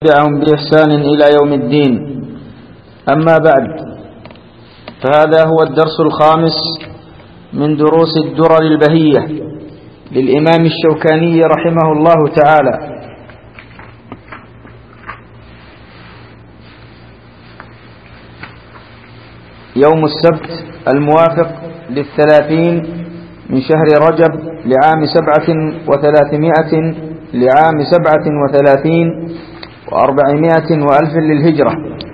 تبعهم بإحسان إلى يوم الدين. أما بعد، فهذا هو الدرس الخامس من دروس الدرر البهية للإمام الشوكاني رحمه الله تعالى. يوم السبت الموافق 30 من شهر رجب لعام 37 و400 وألف للهجرة.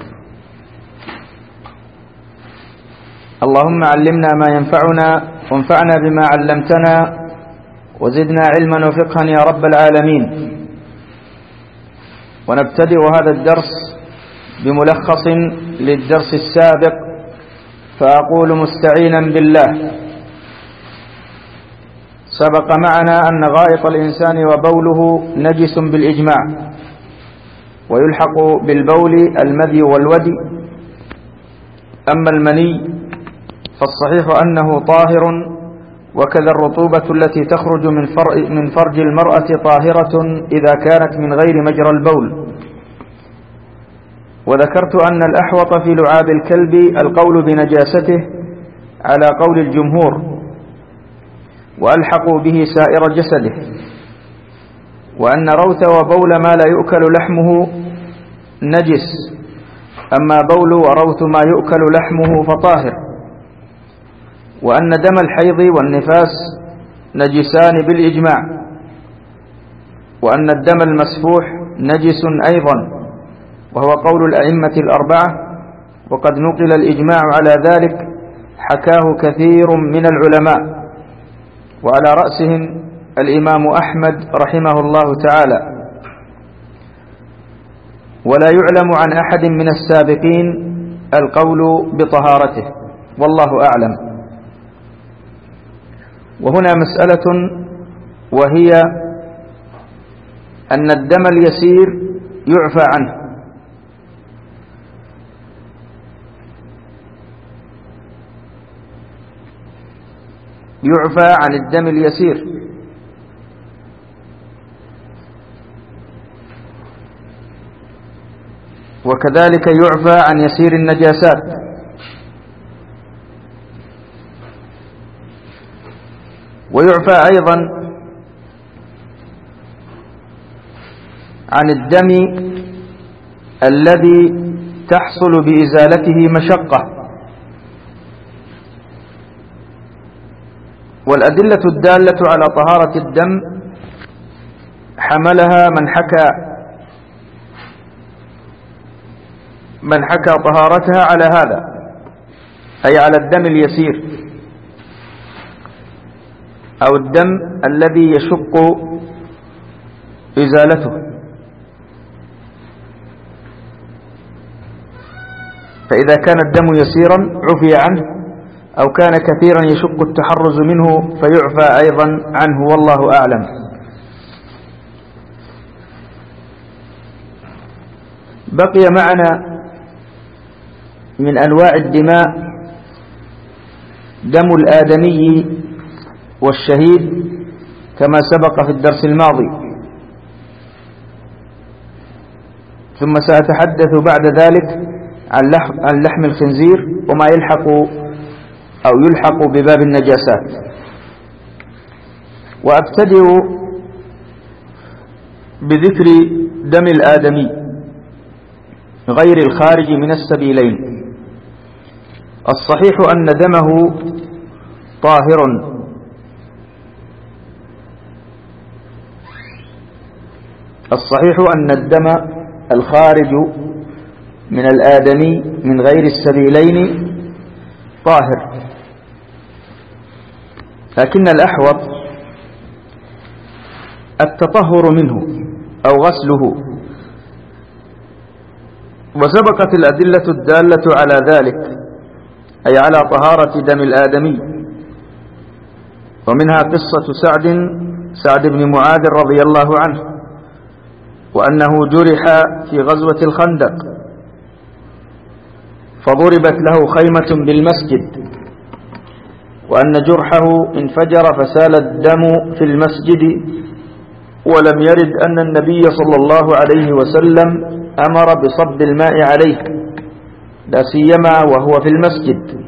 اللهم علمنا ما ينفعنا وانفعنا بما علمتنا وزدنا علما وفقها يا رب العالمين. ونبتدئ هذا الدرس بملخص للدرس السابق، فأقول مستعينا بالله: سبق معنا أن غائط الإنسان وبوله نجس بالإجماع، ويلحق بالبول المذي والودي. أما المني فالصحيح أنه طاهر، وكذا الرطوبة التي تخرج من فرج المرأة طاهرة إذا كانت من غير مجرى البول. وذكرت أن الأحوط في لعاب الكلب القول بنجاسته على قول الجمهور، وألحقوا به سائر جسده، وأن روث وبول ما لا يؤكل لحمه نجس، أما بول وروث ما يؤكل لحمه فطاهر، وأن دم الحيض والنفاس نجسان بالإجماع، وأن الدم المسفوح نجس أيضا، وهو قول الأئمة الأربعة، وقد نقل الإجماع على ذلك حكاه كثير من العلماء، وعلى رأسهم الإمام أحمد رحمه الله تعالى. ولا يعلم عن أحد من السابقين القول بطهارته، والله أعلم. وهنا مسألة، وهي أن الدم اليسير يعفى عنه، يعفى عن الدم اليسير، وكذلك يعفى عن يسير النجاسات. ويعفى أيضا عن الدم الذي تحصل بإزالته مشقة. والأدلة الدالة على طهارة الدم حملها من حكى طهارتها على هذا، أي على الدم اليسير أو الدم الذي يشق إزالته. فإذا كان الدم يسيرا عفي عنه، أو كان كثيرا يشق التحرز منه فيعفى أيضا عنه، والله أعلم. بقي معنا من أنواع الدماء دم الآدمي والشهيد كما سبق في الدرس الماضي، ثم سأتحدث بعد ذلك عن لحم الخنزير وما يلحق بباب النجاسات. وأبتدئ بذكر دم الآدمي غير الخارج من السبيلين. الصحيح أن دمه طاهر، الصحيح أن الدم الخارج من الآدمي من غير السبيلين طاهر، لكن الأحوط التطهر منه أو غسله. وسبقت الأدلة الدالة على ذلك، أي على طهارة دم الآدمي، ومنها قصة سعد بن معاذ رضي الله عنه، وأنه جرح في غزوة الخندق، فضربت له خيمة بالمسجد، وأن جرحه انفجر فسال الدم في المسجد، ولم يرد أن النبي صلى الله عليه وسلم أمر بصب الماء عليه، لا سيما وهو في المسجد.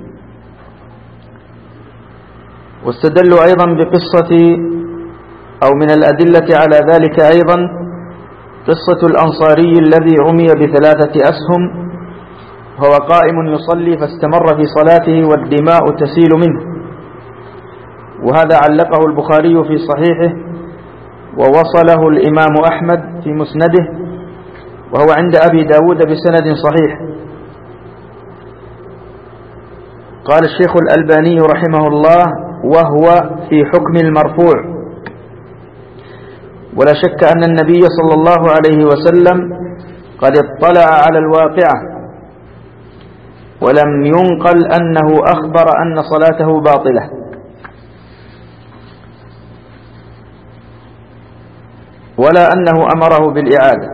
واستدلوا أيضا بقصة، أو من الأدلة على ذلك أيضا قصة الأنصاري الذي رمي ب3 أسهم وهو قائم يصلي فاستمر في صلاته والدماء تسيل منه، وهذا علقه البخاري في صحيحه ووصله الإمام أحمد في مسنده، وهو عند أبي داود بسند صحيح. قال الشيخ الألباني رحمه الله: وهو في حكم المرفوع، ولا شك أن النبي صلى الله عليه وسلم قد اطلع على الواقعة، ولم ينقل أنه أخبر أن صلاته باطلة، ولا أنه أمره بالإعادة،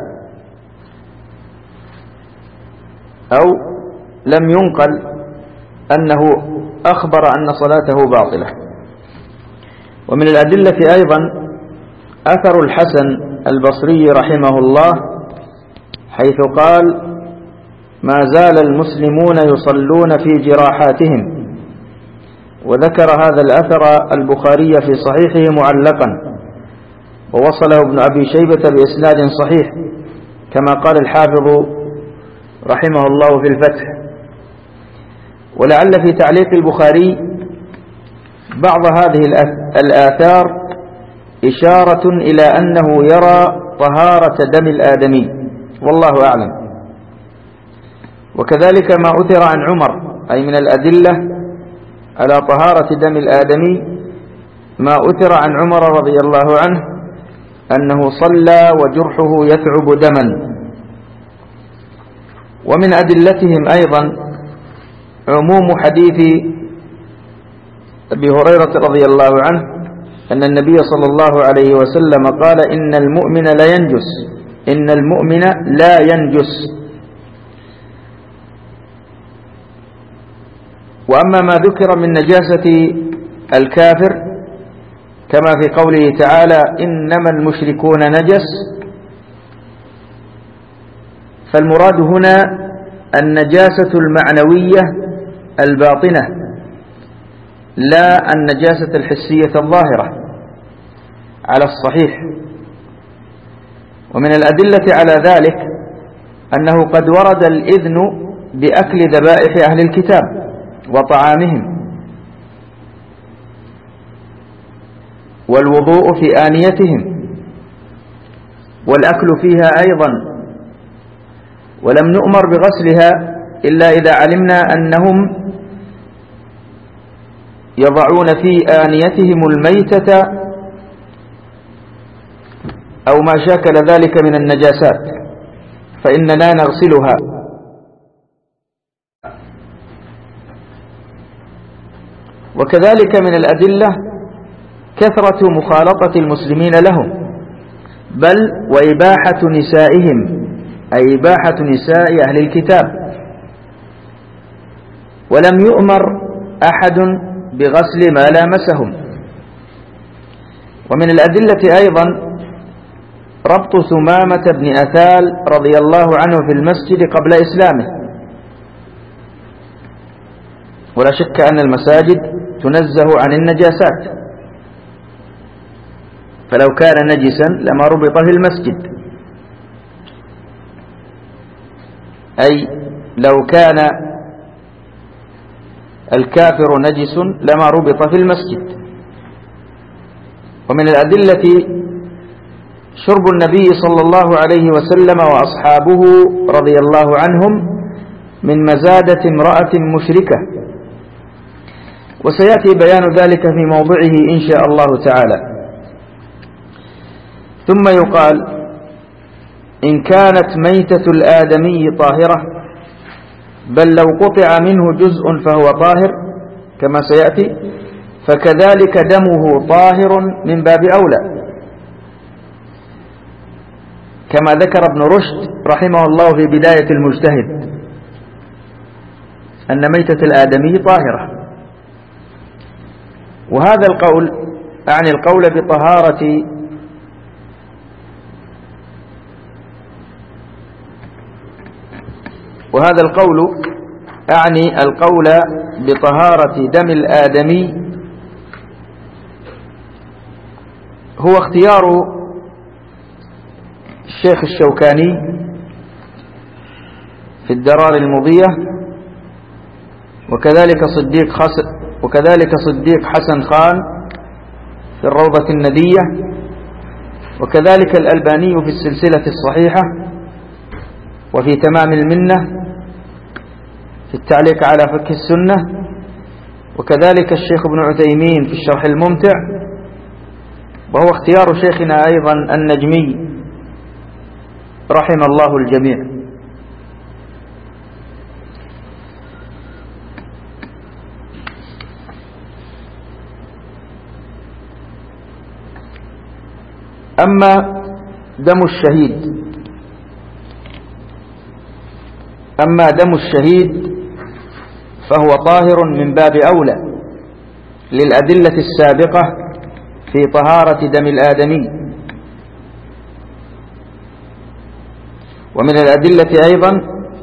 أو لم ينقل أنه أخبر أن صلاته باطلة. ومن الأدلة أيضا أثر الحسن البصري رحمه الله، حيث قال: ما زال المسلمون يصلون في جراحاتهم. وذكر هذا الأثر البخاري في صحيحه معلقا، ووصله ابن أبي شيبة بإسناد صحيح، كما قال الحافظ رحمه الله في الفتح. ولعل في تعليق البخاري بعض هذه الآثار إشارة إلى أنه يرى طهارة دم الآدمي، والله أعلم. وكذلك ما أثر عن عمر، أي من الأدلة على طهارة دم الآدمي ما أثر عن عمر رضي الله عنه أنه صلى وجرحه يثعب دما. ومن أدلتهم أيضا عموم حديث أبي هريرة رضي الله عنه أن النبي صلى الله عليه وسلم قال: إن المؤمن لا ينجس، إن المؤمن لا ينجس. وأما ما ذكر من نجاسة الكافر كما في قوله تعالى: إنما المشركون نجس، فالمراد هنا النجاسة المعنوية الباطنة، لا النجاسة الحسية الظاهرة على الصحيح. ومن الأدلة على ذلك أنه قد ورد الإذن بأكل ذبائح أهل الكتاب وطعامهم، والوضوء في آنيتهم، والأكل فيها أيضا، ولم نؤمر بغسلها إلا إذا علمنا أنهم يضعون في آنيتهم الميتة أو ما شاكل ذلك من النجاسات، فإننا نغسلها. وكذلك من الأدلة كثرة مخالطة المسلمين لهم، بل وإباحة نسائهم، أي إباحة نساء أهل الكتاب، ولم يؤمر أحد بغسل ما لامسهم. ومن الأدلة أيضا ربط ثمامة بن أثال رضي الله عنه في المسجد قبل إسلامه، ولا شك أن المساجد تنزه عن النجاسات، فلو كان نجسا لما ربط في المسجد، أي لو كان الكافر نجس لما ربط في المسجد. ومن الأدلة شرب النبي صلى الله عليه وسلم وأصحابه رضي الله عنهم من مزادة امرأة مشركة، وسيأتي بيان ذلك في موضعه إن شاء الله تعالى. ثم يقال: إن كانت ميتة الآدمي طاهرة، بل لو قطع منه جزء فهو طاهر كما سيأتي، فكذلك دمه طاهر من باب أولى، كما ذكر ابن رشد رحمه الله في بداية المجتهد أن ميتة الآدمي طاهرة. وهذا القول أعني القول بطهارة وهذا القول أعني القول بطهارة دم الآدمي هو اختيار الشيخ الشوكاني في الدرار المضية، وكذلك صديق حسن خان في الروضة الندية، وكذلك الألباني في السلسلة الصحيحة، وفي تمام المنة في التعليق على فقه السنة، وكذلك الشيخ ابن عثيمين في الشرح الممتع، وهو اختيار شيخنا أيضا النجمي رحم الله الجميع. أما دم الشهيد فهو طاهر من باب أولى للأدلة السابقة في طهارة دم الآدمي. ومن الأدلة أيضا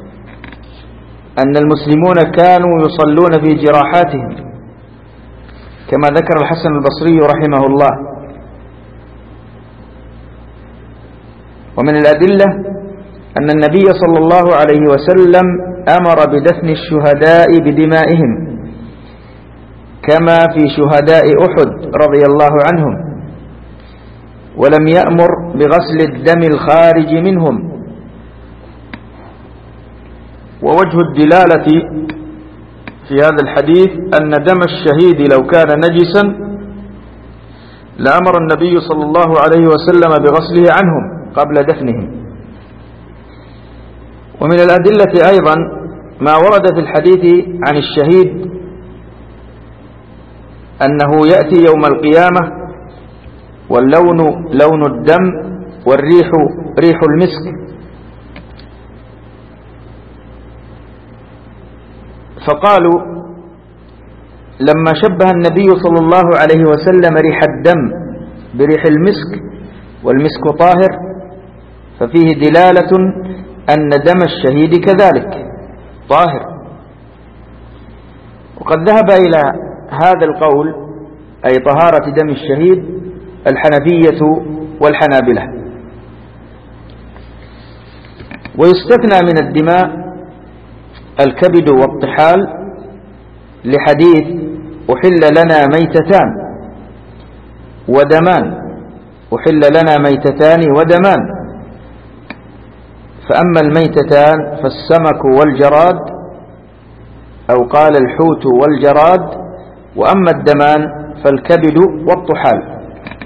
أن المسلمون كانوا يصلون في جراحاتهم كما ذكر الحسن البصري رحمه الله. ومن الأدلة أن النبي صلى الله عليه وسلم أمر بدفن الشهداء بدمائهم كما في شهداء أحد رضي الله عنهم، ولم يأمر بغسل الدم الخارج منهم. ووجه الدلالة في هذا الحديث أن دم الشهيد لو كان نجسا لأمر النبي صلى الله عليه وسلم بغسله عنهم قبل دفنهم. ومن الأدلة أيضا ما ورد في الحديث عن الشهيد أنه يأتي يوم القيامة واللون لون الدم والريح ريح المسك. فقالوا لما شبه النبي صلى الله عليه وسلم ريح الدم بريح المسك والمسك طاهر ففيه دلالة أن دم الشهيد كذلك طاهر. وقد ذهب إلى هذا القول أي طهارة دم الشهيد الحنفية والحنابلة. ويستثنى من الدماء الكبد والطحال لحديث أحل لنا ميتتان ودمان. فأما الميتتان فالسمك والجراد أو قال الحوت والجراد، وأما الدمان فالكبد والطحال.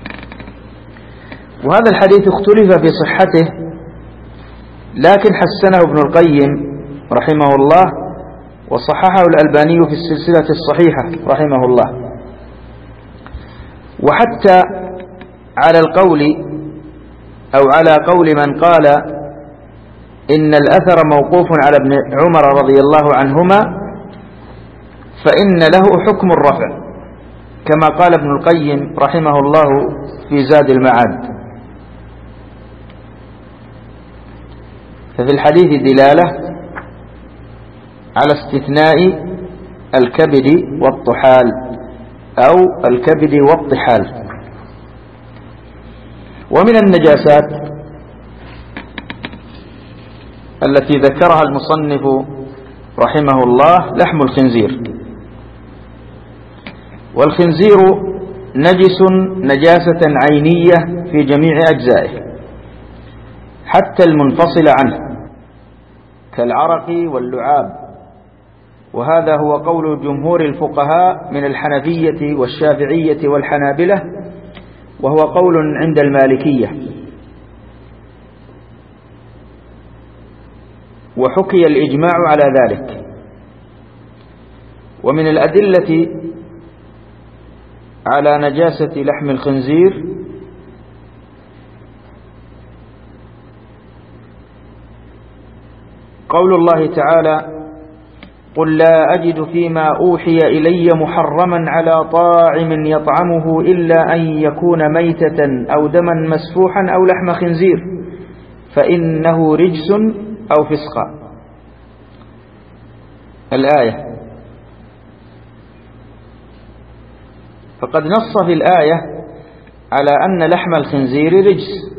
وهذا الحديث اختلف في صحته، لكن حسنه ابن القيم رحمه الله وصححه الألباني في السلسلة الصحيحة رحمه الله. وحتى على القول أو على قول من قال إن الأثر موقوف على ابن عمر رضي الله عنهما فإن له حكم الرفع كما قال ابن القيم رحمه الله في زاد المعاد. ففي الحديث دلالة على استثناء الكبد والطحال أو الكبد والطحال. ومن النجاسات التي ذكرها المصنف رحمه الله لحم الخنزير. والخنزير نجس نجاسة عينية في جميع أجزائه حتى المنفصل عنه كالعرق واللعاب، وهذا هو قول جمهور الفقهاء من الحنفية والشافعية والحنابلة، وهو قول عند المالكية. وحكي الإجماع على ذلك. ومن الأدلة على نجاسة لحم الخنزير قول الله تعالى قل لا أجد فيما أوحي إلي محرما على طاعم يطعمه إلا أن يكون ميتة أو دما مسفوحا أو لحم خنزير فإنه رجس أو فسقا. الآية، فقد نص في الآية على أن لحم الخنزير رجس.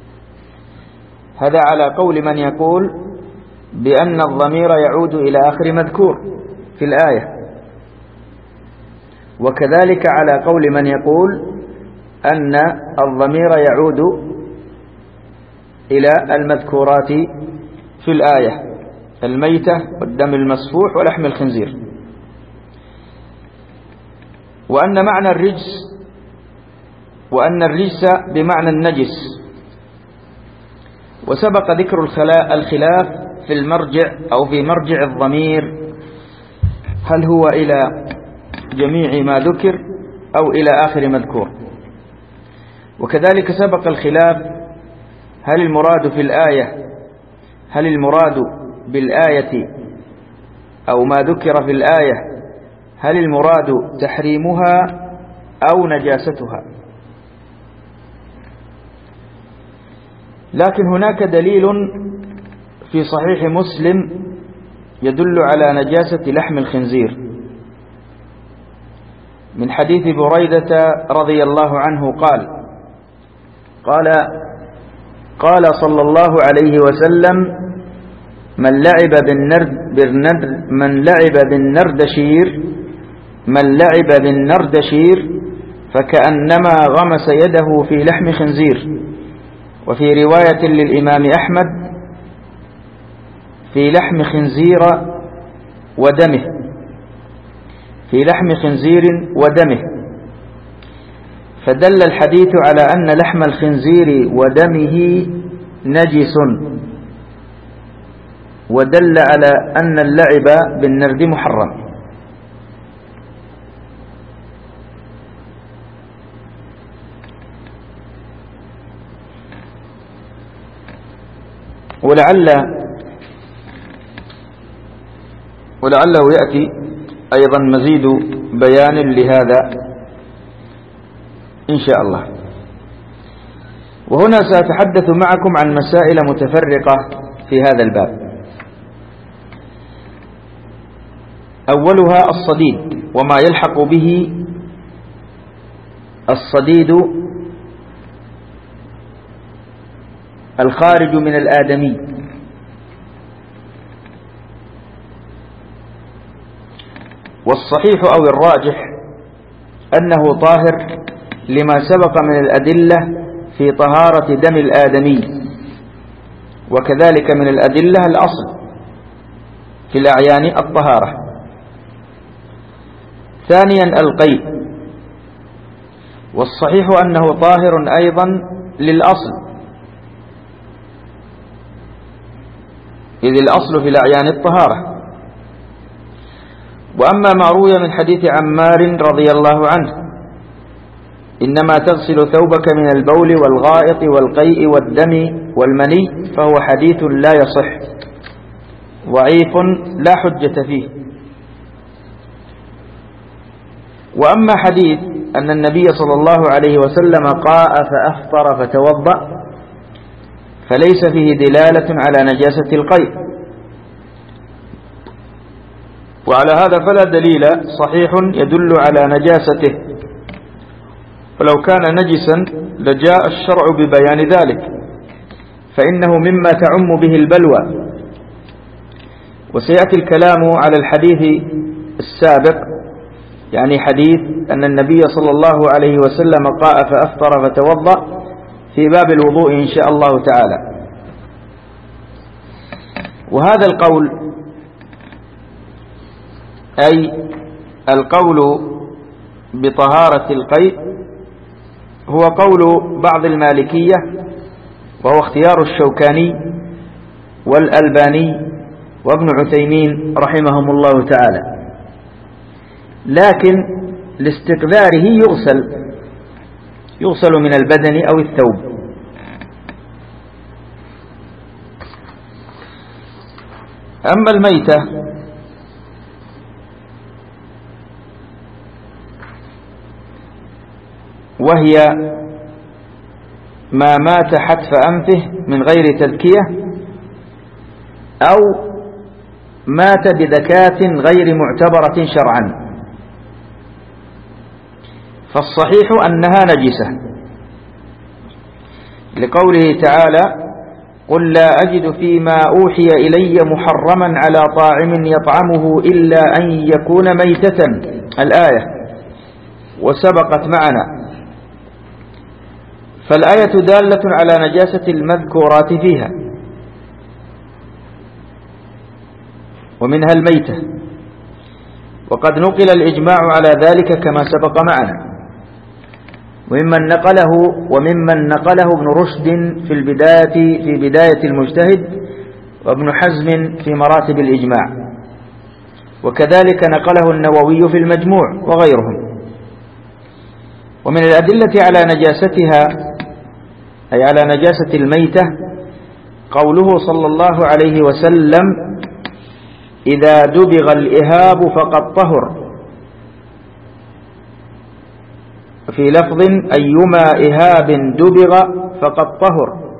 هذا على قول من يقول بأن الضمير يعود إلى آخر مذكور في الآية، وكذلك على قول من يقول أن الضمير يعود إلى المذكورات في الآية: الميتة والدم المسفوح ولحم الخنزير، وأن معنى الرجس وأن الرجس بمعنى النجس. وسبق ذكر الخلاف في المرجع أو في مرجع الضمير، هل هو إلى جميع ما ذكر أو إلى آخر مذكور. وكذلك سبق الخلاف هل المراد في الآية، هل المراد بالآية أو ما ذكر في الآية هل المراد تحريمها أو نجاستها. لكن هناك دليل في صحيح مسلم يدل على نجاسة لحم الخنزير من حديث بريدة رضي الله عنه قال صلى الله عليه وسلم: من لعب بالنردشير فكأنما غمس يده في لحم خنزير. وفي رواية للإمام أحمد: في لحم خنزير ودمه، في لحم خنزير ودمه. فدل الحديث على أن لحم الخنزير ودمه نجس، ودل على أن اللعب بالنرد محرم. ولعله يأتي أيضا مزيد بيان لهذا إن شاء الله. وهنا سأتحدث معكم عن مسائل متفرقة في هذا الباب. أولها الصديد وما يلحق به. الصديد الخارج من الآدمي، والصحيح أو الراجح أنه طاهر لما سبق من الأدلة في طهارة دم الآدمي، وكذلك من الأدلة الأصل في الأعيان الطهارة. ثانيا القيء، والصحيح أنه طاهر أيضا للأصل، إذ الأصل في الأعيان الطهارة. وأما ما روي من حديث عمار رضي الله عنه: إنما تغسل ثوبك من البول والغائط والقيء والدم والمني، فهو حديث لا يصح، ضعيف لا حجة فيه. وأما حديث أن النبي صلى الله عليه وسلم قاء فأفطر فتوضأ، فليس فيه دلالة على نجاسة القيء، وعلى هذا فلا دليل صحيح يدل على نجاسته، ولو كان نجسا لجاء الشرع ببيان ذلك، فإنه مما تعم به البلوى. وسيأتي الكلام على الحديث السابق، يعني حديث أن النبي صلى الله عليه وسلم قاء فأفطر فتوضأ، في باب الوضوء إن شاء الله تعالى. وهذا القول، أي القول بطهارة القيء، هو قول بعض المالكية، وهو اختيار الشوكاني والألباني وابن عثيمين رحمهم الله تعالى، لكن لاستقذاره يغسل من البدن أو الثوب. أما الميتة وهي ما مات حتف أنفه من غير تذكية، أو مات بذكاة غير معتبرة شرعا، فالصحيح أنها نجسة، لقوله تعالى: قل لا أجد فيما أوحي إلي محرما على طاعم يطعمه إلا أن يكون ميتة، الآية، وسبقت معنا. فالآية دالة على نجاسة المذكورات فيها، ومنها الميتة، وقد نقل الإجماع على ذلك كما سبق معنا، وممن نقله ابن رشد في بداية المجتهد، وابن حزم في مراتب الإجماع، وكذلك نقله النووي في المجموع وغيرهم. ومن الأدلة على نجاستها، أي على نجاسة الميتة، قوله صلى الله عليه وسلم: إذا دبغ الإهاب فقد طهر، في لفظ: أيما إهاب دبغ فقد طهر.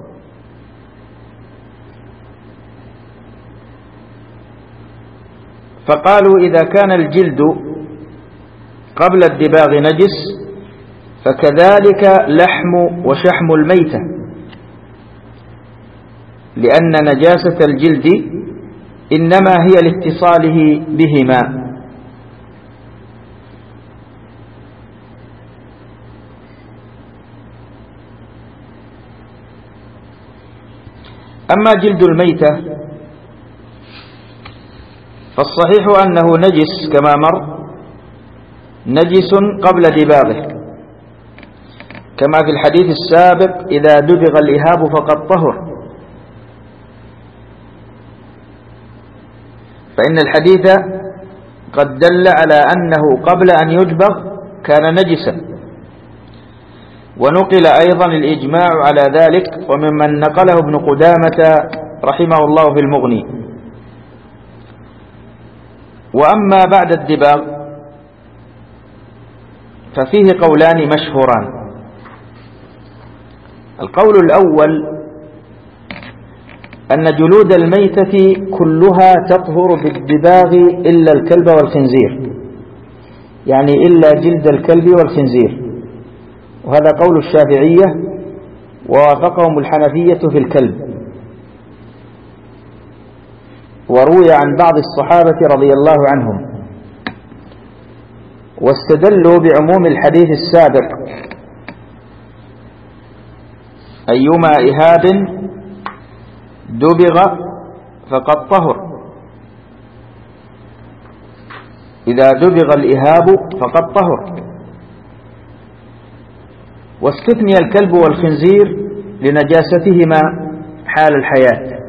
فقالوا إذا كان الجلد قبل الدباغ نجس، فكذلك لحم وشحم الميتة، لأن نجاسة الجلد إنما هي لاتصاله بهما. أما جلد الميتة فالصحيح أنه نجس كما مر، نجس قبل دباغه، كما في الحديث السابق: إذا دبغ الإهاب فقد طهر. فإن الحديث قد دل على أنه قبل أن يدبغ كان نجسا، ونقل أيضا الإجماع على ذلك، وممن نقله ابن قدامة رحمه الله في المغني. وأما بعد الدباغ ففيه قولان مشهوران. القول الأول أن جلود الميتة كلها تطهر بالدباغ إلا الكلب والخنزير، يعني إلا جلد الكلب والخنزير، وهذا قول الشافعية، ووافقهم الحنفية في الكلب. وروي عن بعض الصحابة رضي الله عنهم، واستدلوا بعموم الحديث السابق: أيما إهاب دبغ فقد طهر، إذا دبغ الإهاب فقد طهر. واستثني الكلب والخنزير لنجاستهما حال الحياة.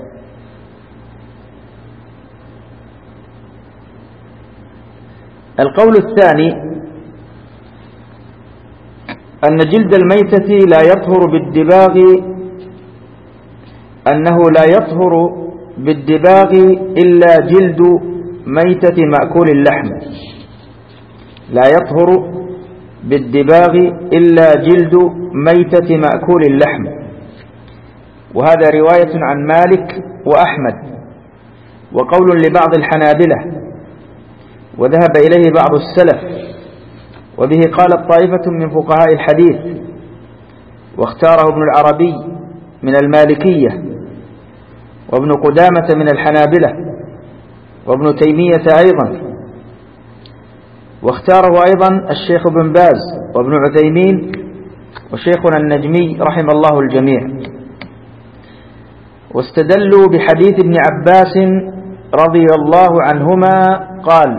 القول الثاني أن جلد الميتة لا يطهر بالدباغ، أنه لا يطهر بالدباغ إلا جلد ميتة مأكول اللحم، لا يطهر بالدباغ إلا جلد ميتة مأكول اللحم. وهذا رواية عن مالك وأحمد، وقول لبعض الحنابلة، وذهب إليه بعض السلف، وبه قالت طائفة من فقهاء الحديث، واختاره ابن العربي من المالكية، وابن قدامة من الحنابلة، وابن تيمية أيضا، واختاره أيضا الشيخ بن باز وابن عثيمين وشيخنا النجمي رحم الله الجميع. واستدلوا بحديث ابن عباس رضي الله عنهما قال: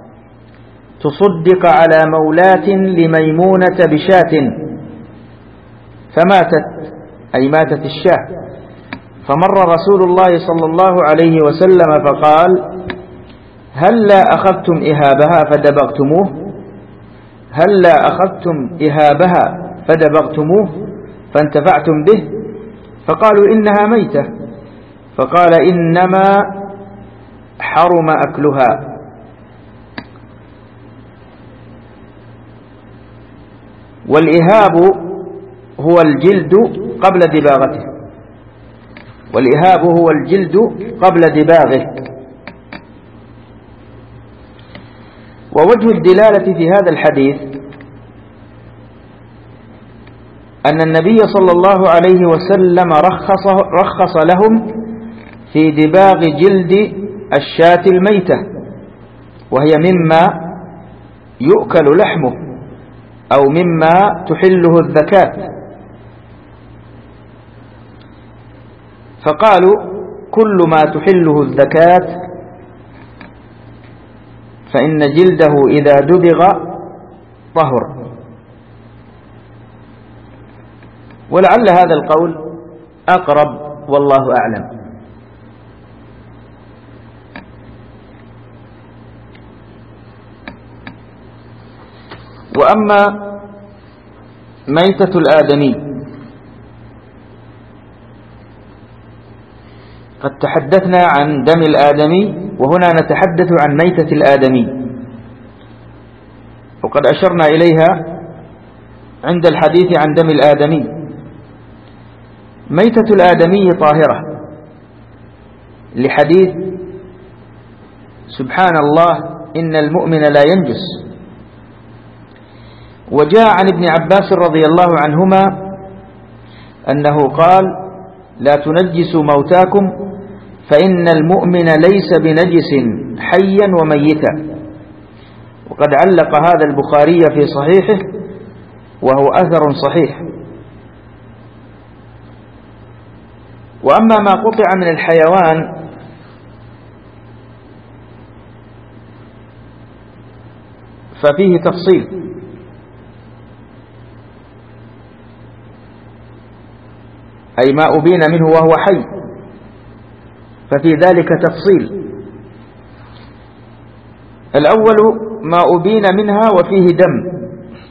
تصدق على مولاة لميمونة بشاة فماتت، أي ماتت الشاة، فمر رسول الله صلى الله عليه وسلم فقال: هلا أخذتم إهابها فدبغتموه، هلا أخذتم إهابها فدبغتموه فانتفعتم به؟ فقالوا: إنها ميتة. فقال: إنما حرم أكلها. والإهاب هو الجلد قبل دباغته، والإهاب هو الجلد قبل دباغه، ووجه الدلالة في هذا الحديث أن النبي صلى الله عليه وسلم رخص لهم في دباغ جلد الشاة الميتة، وهي مما يؤكل لحمه أو مما تحله الزكاة، فقالوا كل ما تحله الزكاة فإن جلده إذا دبغ طهر. ولعل هذا القول أقرب والله أعلم. وأما ميتة الآدمي قد تحدثنا عن دم الآدمي، وهنا نتحدث عن ميتة الآدمي، وقد أشرنا إليها عند الحديث عن دم الآدمي. ميتة الآدمي طاهرة لحديث سبحان الله إن المؤمن لا ينجس. وجاء عن ابن عباس رضي الله عنهما أنه قال لا تنجسوا موتاكم فإن المؤمن ليس بنجس حيا وميتا. وقد علق هذا البخاري في صحيحه وهو أثر صحيح. وأما ما قطع من الحيوان ففيه تفصيل، أي ما أبين منه وهو حي، ففي ذلك تفصيل. الأول ما أبين منها وفيه دم.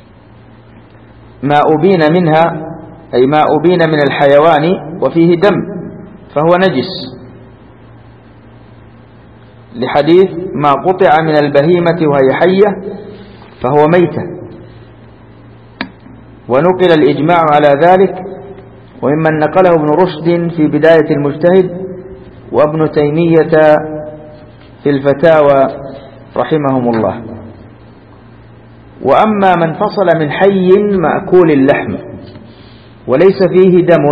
ما أبين منها أي ما أبين من الحيوان وفيه دم فهو نجس، لحديث ما قطع من البهيمة وهي حية فهو ميتة. ونقل الإجماع على ذلك، وممن نقله ابن رشد في بداية المجتهد وابن تيمية في الفتاوى رحمهم الله. وأما من فصل من حي مأكول اللحم وليس فيه دم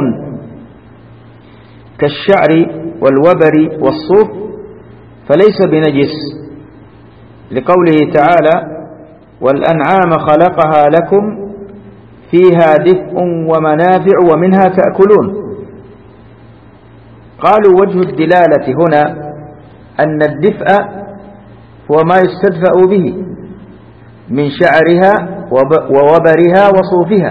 كالشعر والوبر والصوف فليس بنجس، لقوله تعالى والأنعام خلقها لكم فيها دفء ومنافع ومنها تأكلون. قالوا وجه الدلالة هنا أن الدفء هو ما يستدفأ به من شعرها ووبرها وصوفها،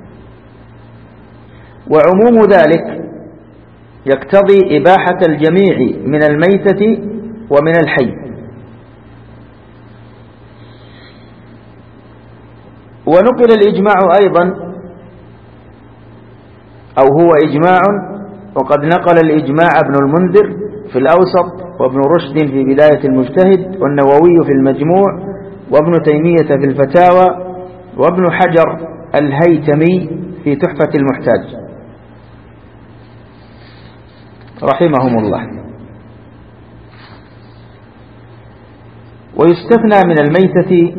وعموم ذلك يقتضي إباحة الجميع من الميتة ومن الحي. ونقل الإجماع أيضا، أو هو إجماع، وقد نقل الإجماع ابن المنذر في الأوسط وابن رشد في بداية المجتهد والنووي في المجموع وابن تيمية في الفتاوى وابن حجر الهيتمي في تحفة المحتاج رحمهم الله. ويستثنى من الميتة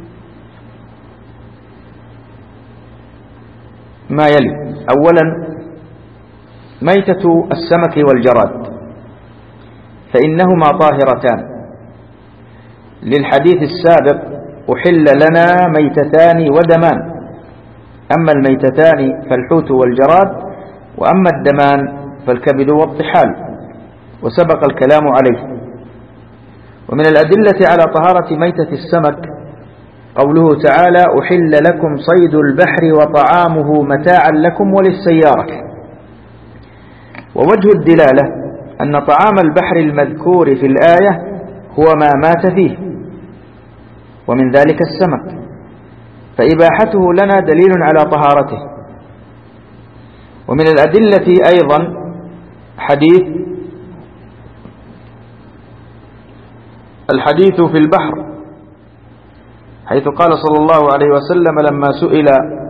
ما يلي: أولا ميتة السمك والجراد فإنهما طاهرتان، للحديث السابق أحل لنا ميتتان ودمان، أما الميتتان فالحوت والجراد، وأما الدمان فالكبد والطحال، وسبق الكلام عليه. ومن الأدلة على طهارة ميتة السمك قوله تعالى أحل لكم صيد البحر وطعامه متاعا لكم وللسيارة. ووجه الدلالة أن طعام البحر المذكور في الآية هو ما مات فيه، ومن ذلك السمك، فإباحته لنا دليل على طهارته. ومن الأدلة أيضا الحديث في البحر، حيث قال صلى الله عليه وسلم لما سئل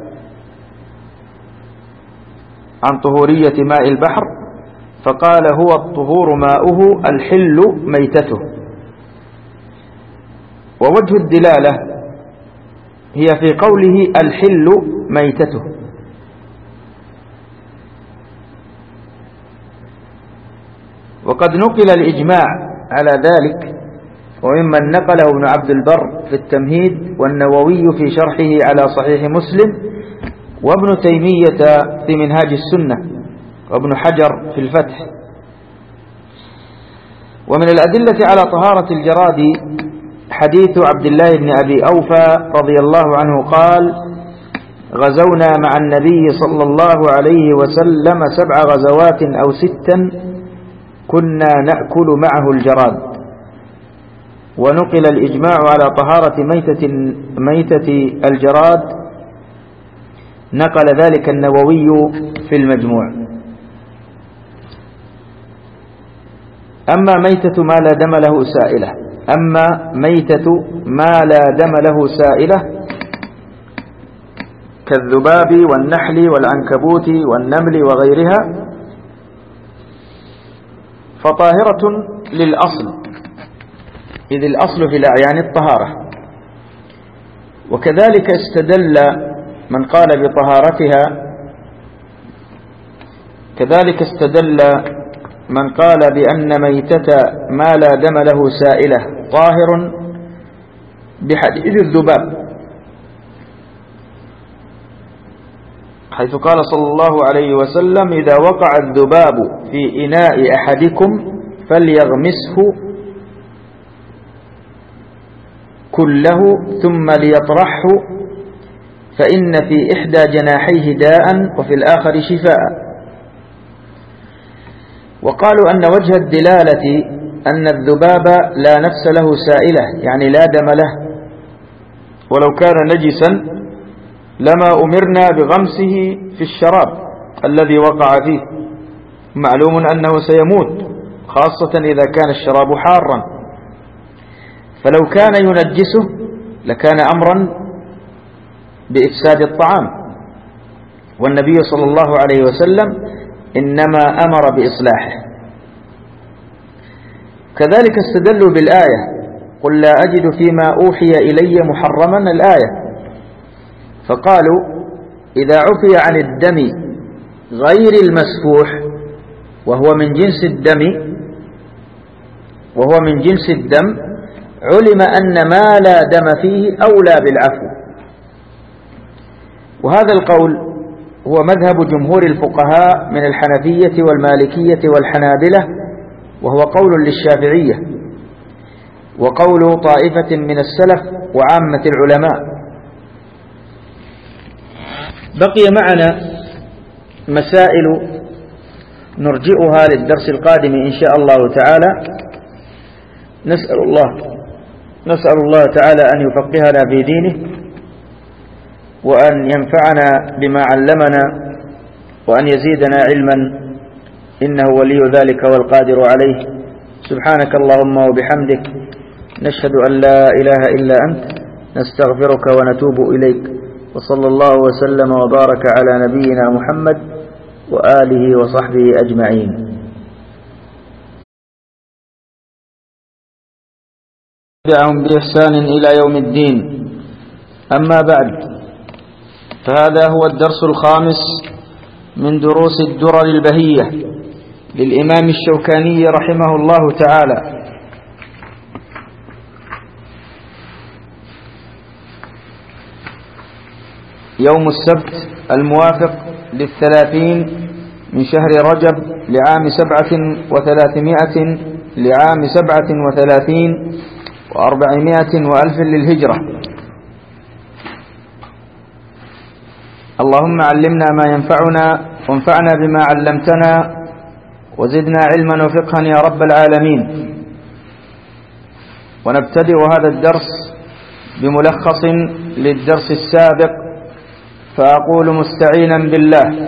عن طهورية ماء البحر فقال هو الطهور ماؤه الحل ميتته. ووجه الدلالة هي في قوله الحل ميتته، وقد نقل الإجماع على ذلك، وممن نقله ابن عبد البر في التمهيد، والنووي في شرحه على صحيح مسلم، وابن تيمية في منهاج السنة، وابن حجر في الفتح. ومن الأدلة على طهارة الجراد حديث عبد الله بن أبي أوفى رضي الله عنه قال: غزونا مع النبي صلى الله عليه وسلم 7 غزوات أو 6 كنا نأكل معه الجراد. ونقل الإجماع على طهارة ميتة الجراد، نقل ذلك النووي في المجموع. أما ميتة ما لا دم له سائلة كالذباب والنحل والعنكبوت والنمل وغيرها فطاهرة للأصل، إذ الأصل في الأعيان الطهارة. وكذلك استدل من قال بطهارتها، من قال بأن ميتة ما لا دم له سائلة طاهر بحديث الذباب، حيث قال صلى الله عليه وسلم: إذا وقع الذباب في إناء أحدكم فليغمسه كله ثم ليطرحه فإن في إحدى جناحيه داء وفي الآخر شفاء. وقالوا أن وجه الدلالة أن الذباب لا نفس له سائلة، يعني لا دم له، ولو كان نجسا لما أمرنا بغمسه في الشراب الذي وقع فيه، معلوم أنه سيموت، خاصة إذا كان الشراب حارا، فلو كان ينجسه لكان أمرا بإفساد الطعام، والنبي صلى الله عليه وسلم إنما أمر بإصلاحه. كذلك استدلوا بالآية: قل لا أجد فيما أوحي إلي محرما، الآية، فقالوا إذا عفي عن الدم غير المسفوح وهو من جنس الدم علم أن ما لا دم فيه أولى بالعفو. وهذا القول هو مذهب جمهور الفقهاء من الحنفية والمالكية والحنابلة، وهو قول للشافعية، وقول طائفة من السلف وعامة العلماء. بقي معنا مسائل نرجئها للدرس القادم إن شاء الله تعالى. نسأل الله تعالى أن يفقهنا في دينه، وأن ينفعنا بما علمنا، وأن يزيدنا علما، إنه ولي ذلك والقادر عليه. سبحانك اللهم وبحمدك، نشهد أن لا إله إلا أنت، نستغفرك ونتوب إليك. وصلى الله وسلم وبارك على نبينا محمد وآله وصحبه أجمعين. تبعهم بإحسان إلى يوم الدين. أما بعد، فهذا هو الدرس الخامس من دروس الدرر البهية للإمام الشوكاني رحمه الله تعالى. يوم السبت الموافق 30 من شهر رجب لعام 37 و400 وألف للهجرة. اللهم علمنا ما ينفعنا، وانفعنا بما علمتنا، وزدنا علما وفقها يا رب العالمين. ونبتدئ هذا الدرس بملخص للدرس السابق، فأقول مستعينا بالله: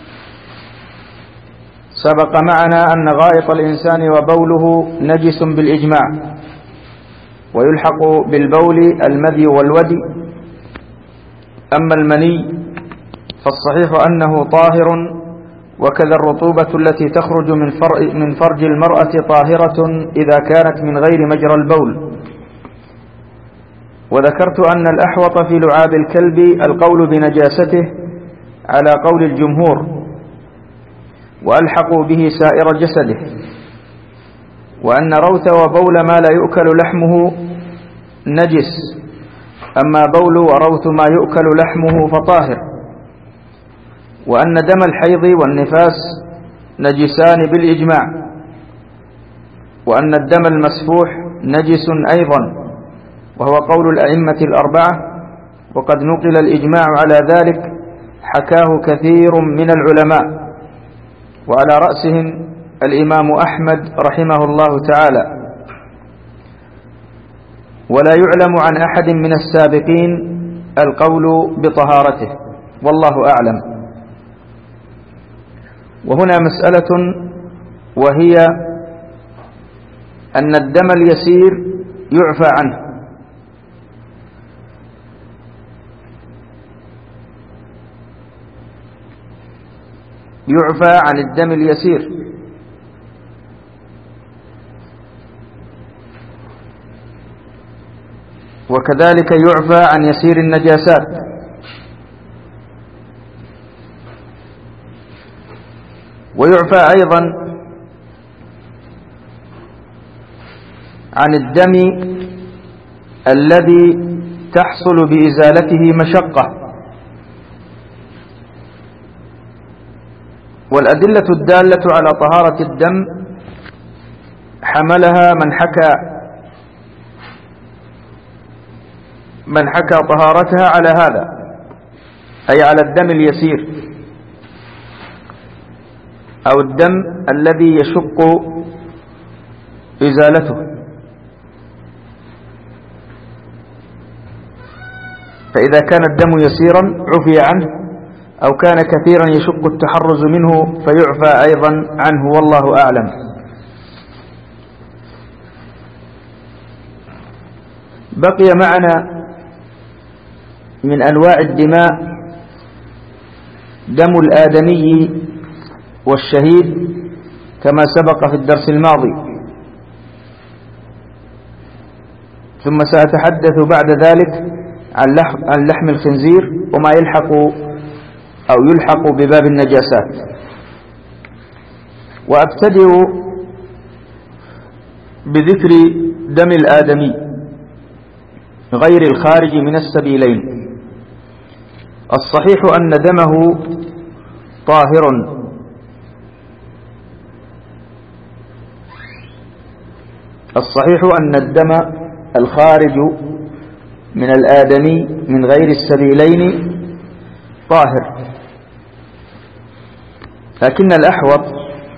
سبق معنا أن غائط الإنسان وبوله نجس بالإجماع، ويلحق بالبول المذي والودي. أما المني فالصحيح أنه طاهر، وكذا الرطوبة التي تخرج من فرج المرأة طاهرة إذا كانت من غير مجرى البول. وذكرت أن الأحوط في لعاب الكلب القول بنجاسته على قول الجمهور، وألحقوا به سائر جسده، وأن روث وبول ما لا يؤكل لحمه نجس، أما بول وروث ما يؤكل لحمه فطاهر، وأن دم الحيض والنفاس نجسان بالإجماع، وأن الدم المسفوح نجس أيضا، وهو قول الأئمة الأربعة، وقد نقل الإجماع على ذلك حكاه كثير من العلماء، وعلى رأسهم الإمام أحمد رحمه الله تعالى، ولا يعلم عن أحد من السابقين القول بطهارته، والله أعلم. وهنا مسألة، وهي أن الدم اليسير يعفى عنه، يعفى عن الدم اليسير، وكذلك يعفى عن يسير النجاسات، ويعفى أيضا عن الدم الذي تحصل بإزالته مشقة. والأدلة الدالة على طهارة الدم حملها من حكى طهارتها على هذا، أي على الدم اليسير أو الدم الذي يشق إزالته. فإذا كان الدم يسيرا عفي عنه، أو كان كثيرا يشق التحرز منه فيعفى أيضا عنه، والله أعلم. بقي معنا من أنواع الدماء دم الآدمي والشهيد كما سبق في الدرس الماضي، ثم سأتحدث بعد ذلك عن لحم الخنزير وما يلحق بباب النجاسات. وأبتدئ بذكر دم الآدمي غير الخارج من السبيلين. الصحيح أن دمه طاهر، الصحيح أن الدم الخارج من الآدمي من غير السبيلين طاهر، لكن الأحوط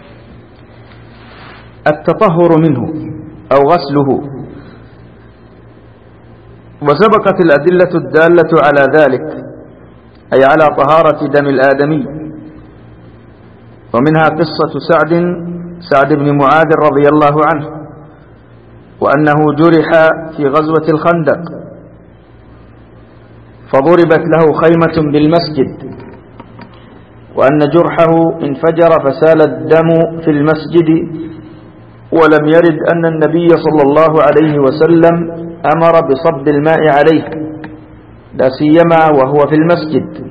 التطهر منه أو غسله، وسبقت الأدلة الدالة على ذلك، أي على طهارة دم الآدمي، ومنها قصة سعد بن معاذ رضي الله عنه، وأنه جرح في غزوة الخندق فضربت له خيمة بالمسجد، وأن جرحه انفجر فسال الدم في المسجد، ولم يرد أن النبي صلى الله عليه وسلم أمر بصب الماء عليه، لا سيما وهو في المسجد.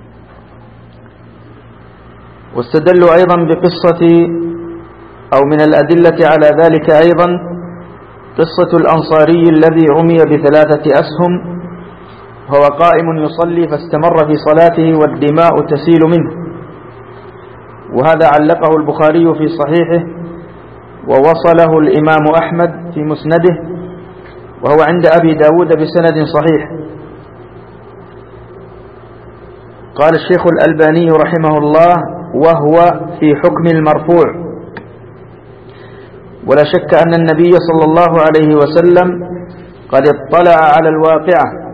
واستدلوا أيضا بقصة، أو من الأدلة على ذلك أيضا قصة الأنصاري الذي رمي ب3 أسهم وهو قائم يصلي فاستمر في صلاته والدماء تسيل منه، وهذا علقه البخاري في صحيحه، ووصله الإمام أحمد في مسنده، وهو عند أبي داود بسند صحيح. قال الشيخ الألباني رحمه الله: وهو في حكم المرفوع، ولا شك أن النبي صلى الله عليه وسلم قد اطلع على الواقعة،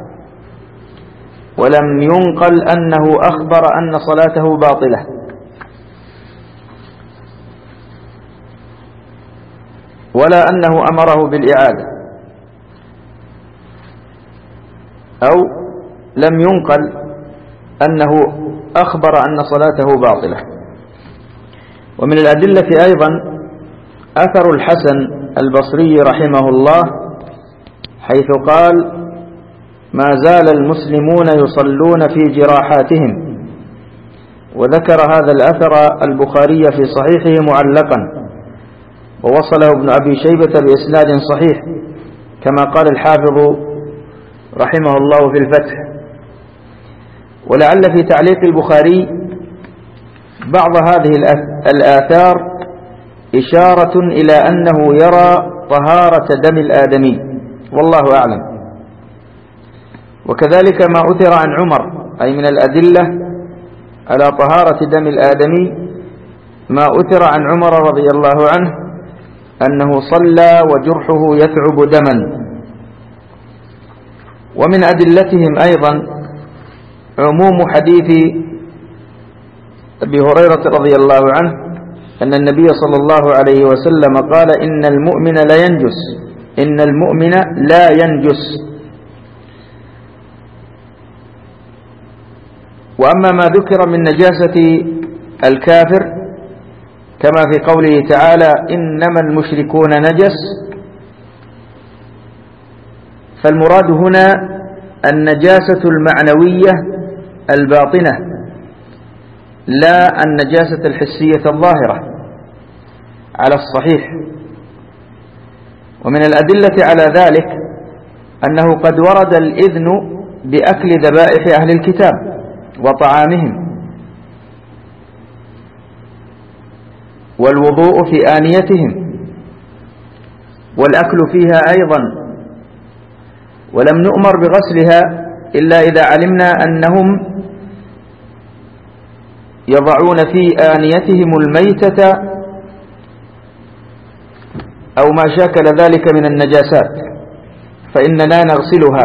ولم ينقل أنه أخبر أن صلاته باطلة، ولا أنه أمره بالإعادة، أو لم ينقل أنه أخبر أن صلاته باطلة. ومن الأدلة أيضا أثر الحسن البصري رحمه الله، حيث قال: ما زال المسلمون يصلون في جراحاتهم. وذكر هذا الأثر البخاري في صحيحه معلقا، ووصله ابن أبي شيبة بإسناد صحيح كما قال الحافظ رحمه الله في الفتح. ولعل في تعليق البخاري بعض هذه الآثار إشارة إلى أنه يرى طهارة دم الآدمي، والله أعلم. وكذلك ما أثر عن عمر، أي من الأدلة على طهارة دم الآدمي ما أثر عن عمر رضي الله عنه أنه صلى وجرحه يثعب دما. ومن أدلتهم أيضا عموم حديث أبي هريرة رضي الله عنه أن النبي صلى الله عليه وسلم قال: إن المؤمن لا ينجس، إن المؤمن لا ينجس. وأما ما ذكر من نجاسة الكافر كما في قوله تعالى: إنما المشركون نجس، فالمراد هنا النجاسة المعنوية الباطنة، لا النجاسة الحسية الظاهرة على الصحيح. ومن الأدلة على ذلك أنه قد ورد الإذن بأكل ذبائح أهل الكتاب وطعامهم، والوضوء في آنيتهم، والأكل فيها أيضا، ولم نؤمر بغسلها إلا إذا علمنا أنهم يضعون في آنيتهم الميتة أو ما شاكل ذلك من النجاسات، فإننا نغسلها.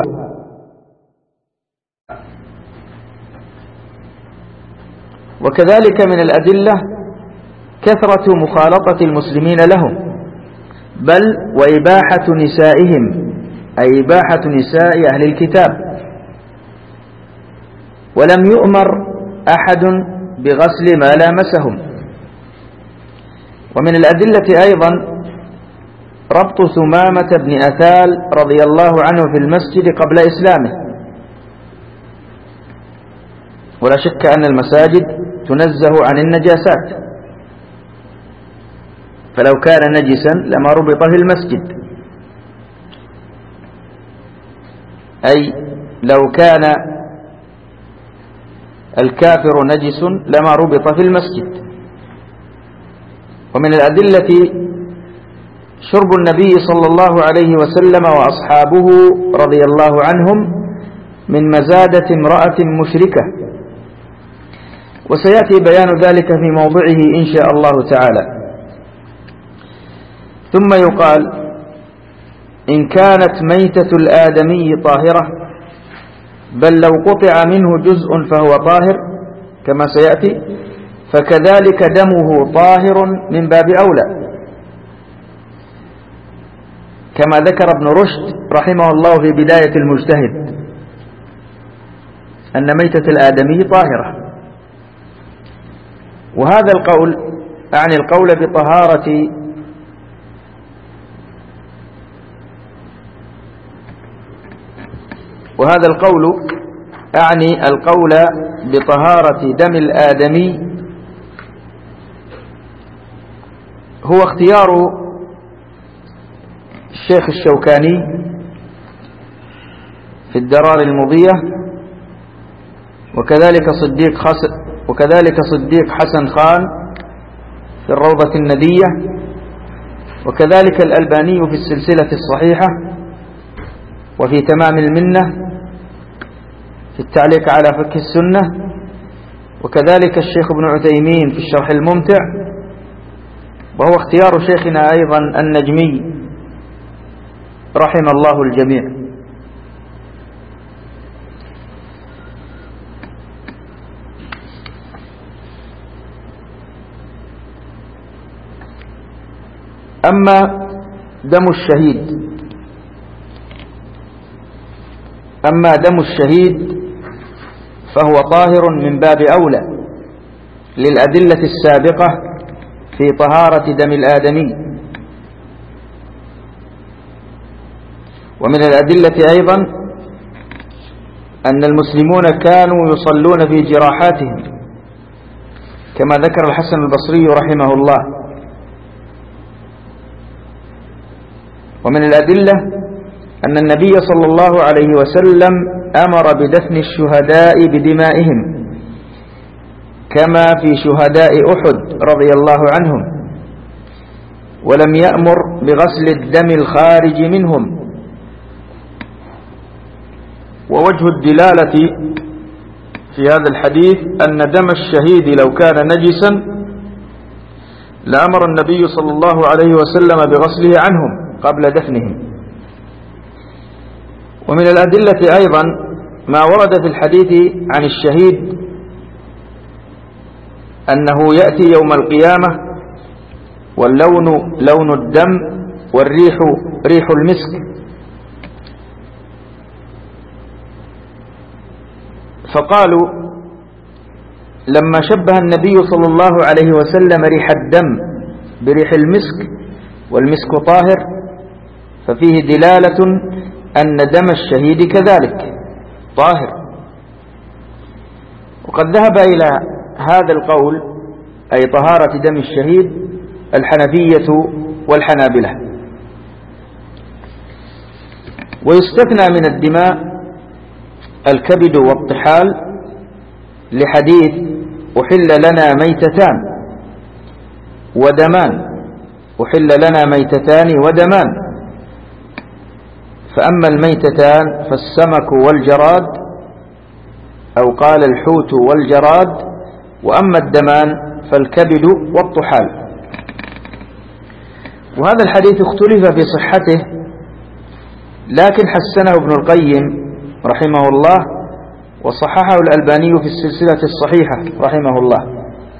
وكذلك من الأدلة كثرة مخالطة المسلمين لهم، بل وإباحة نسائهم، أي إباحة نساء أهل الكتاب، ولم يؤمر أحد بغسل ما لامسهم. ومن الأدلة أيضا ربط ثمامة بن أثال رضي الله عنه في المسجد قبل إسلامه. ولا شك أن المساجد تنزه عن النجاسات، فلو كان نجسا لما ربط في المسجد، أي لو كان الكافر نجس لما ربط في المسجد. ومن الأدلة شرب النبي صلى الله عليه وسلم وأصحابه رضي الله عنهم من مزادة امرأة مشركة، وسيأتي بيان ذلك في موضعه إن شاء الله تعالى. ثم يقال: إن كانت ميتة الآدمي طاهرة، بل لو قطع منه جزء فهو طاهر كما سيأتي، فكذلك دمه طاهر من باب أولى، كما ذكر ابن رشد رحمه الله في بداية المجتهد أن ميتة الآدمي طاهرة. وهذا القول أعني القول بطهارة وهذا القول أعني القول بطهارة دم الآدمي هو اختيار الشيخ الشوكاني في الدرار المضية، وكذلك صديق حسن خان في الروضة الندية، وكذلك الألباني في السلسلة الصحيحة، وفي تمام المنة في التعليق على فك السنة، وكذلك الشيخ ابن عثيمين في الشرح الممتع، وهو اختيار شيخنا أيضا النجمي رحم الله الجميع. أما دم الشهيد فهو طاهر من باب أولى للأدلة السابقة في طهارة دم الآدمي. ومن الأدلة أيضا أن المسلمون كانوا يصلون في جراحاتهم كما ذكر الحسن البصري رحمه الله. ومن الأدلة أن النبي صلى الله عليه وسلم أمر بدفن الشهداء بدمائهم كما في شهداء أحد رضي الله عنهم، ولم يأمر بغسل الدم الخارج منهم. ووجه الدلالة في هذا الحديث أن دم الشهيد لو كان نجسا لأمر النبي صلى الله عليه وسلم بغسله عنهم قبل دفنه. ومن الأدلة أيضا ما ورد في الحديث عن الشهيد أنه يأتي يوم القيامة واللون لون الدم والريح ريح المسك. فقالوا لما شبه النبي صلى الله عليه وسلم ريح الدم بريح المسك والمسك طاهر ففيه دلالة أن دم الشهيد كذلك طاهر. وقد ذهب إلى هذا القول أي طهارة دم الشهيد الحنفية والحنابلة. ويستثنى من الدماء الكبد والطحال لحديث أحل لنا ميتتان ودمان، أحل لنا ميتتان ودمان. فأما الميتتان فالسمك والجراد أو قال الحوت والجراد، وأما الدمان فالكبد والطحال. وهذا الحديث اختلف في صحته، لكن حسنه ابن القيم رحمه الله وصححه الألباني في السلسلة الصحيحة رحمه الله.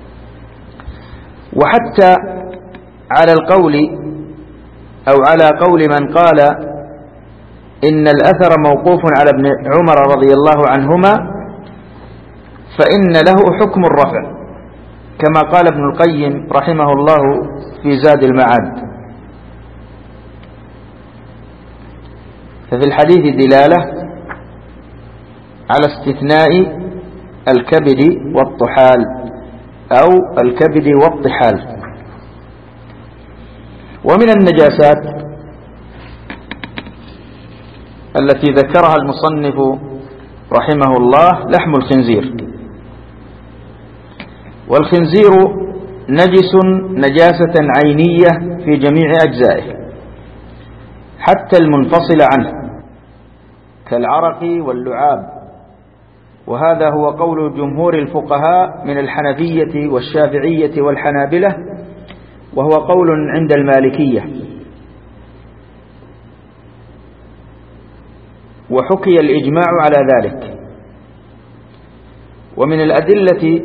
وحتى على القول أو على قول من قال إن الأثر موقوف على ابن عمر رضي الله عنهما فإن له حكم الرفع كما قال ابن القيم رحمه الله في زاد المعاد. ففي الحديث دلالة على استثناء الكبد والطحال أو الكبد والطحال. ومن النجاسات التي ذكرها المصنف رحمه الله لحم الخنزير. والخنزير نجس نجاسة عينية في جميع أجزائه حتى المنفصل عنه كالعرق واللعاب. وهذا هو قول جمهور الفقهاء من الحنفية والشافعية والحنابلة، وهو قول عند المالكية. وحكي الإجماع على ذلك. ومن الأدلة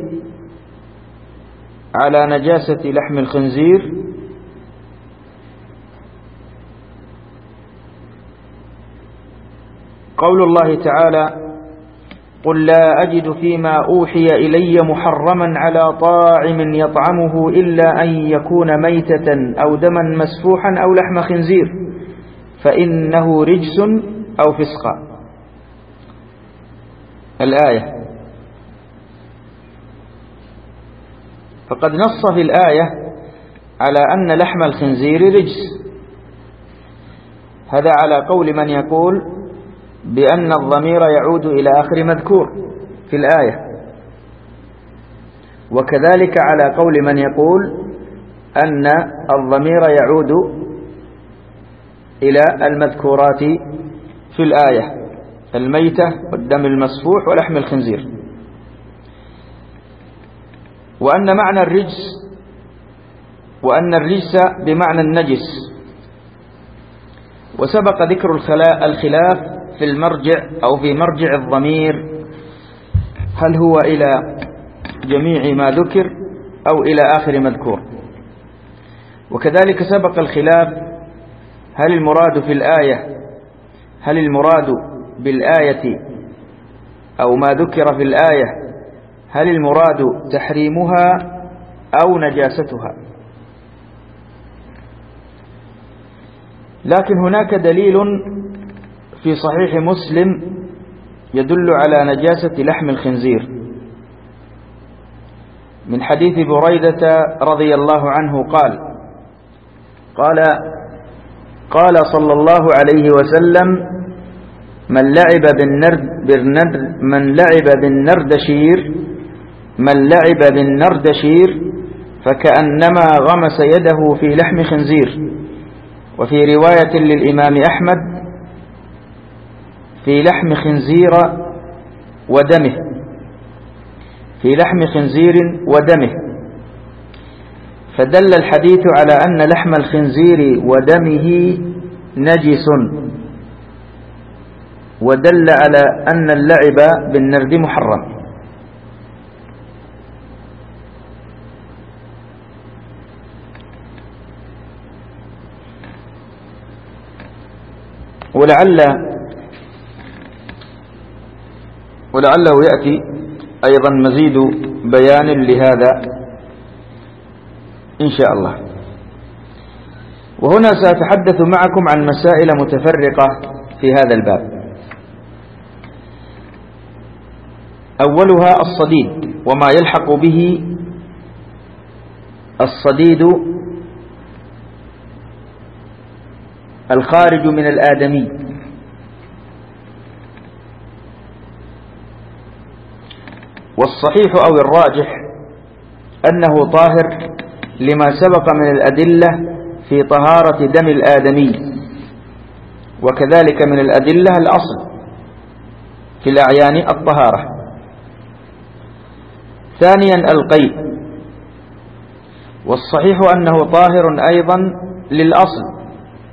على نجاسة لحم الخنزير قول الله تعالى قل لا أجد فيما أوحي إلي محرما على طاعم يطعمه إلا أن يكون ميتة أو دما مسفوحا أو لحم خنزير فإنه رجس أو فسقا. الآية. فقد نص في الآية على أن لحم الخنزير رجس. هذا على قول من يقول بأن الضمير يعود إلى آخر مذكور في الآية، وكذلك على قول من يقول أن الضمير يعود إلى المذكورات في الآية الميتة والدم المسفوح ولحم الخنزير. وأن معنى الرجس وأن الرجس بمعنى النجس. وسبق ذكر الخلاف في المرجع أو في مرجع الضمير، هل هو إلى جميع ما ذكر أو إلى آخر مذكور. وكذلك سبق الخلاف هل المراد في الآية هل المراد بالآية أو ما ذكر في الآية هل المراد تحريمها أو نجاستها. لكن هناك دليل في صحيح مسلم يدل على نجاسة لحم الخنزير من حديث بريدة رضي الله عنه قال صلى الله عليه وسلم: من لعب بالنردشير فكأنما غمس يده في لحم خنزير. وفي رواية للإمام أحمد: في لحم خنزير ودمه. فدل الحديث على أن لحم الخنزير ودمه نجس، ودل على أن اللعب بالنرد محرم. ولعله يأتي أيضا مزيد بيان لهذا إن شاء الله. وهنا سأتحدث معكم عن مسائل متفرقة في هذا الباب. أولها الصديد وما يلحق به. الصديد الخارج من الآدمي، والصحيح أو الراجح أنه طاهر لما سبق من الأدلة في طهارة دم الآدمي، وكذلك من الأدلة الأصل في الأعيان الطهارة. ثانيا القيء، والصحيح أنه طاهر أيضا للأصل،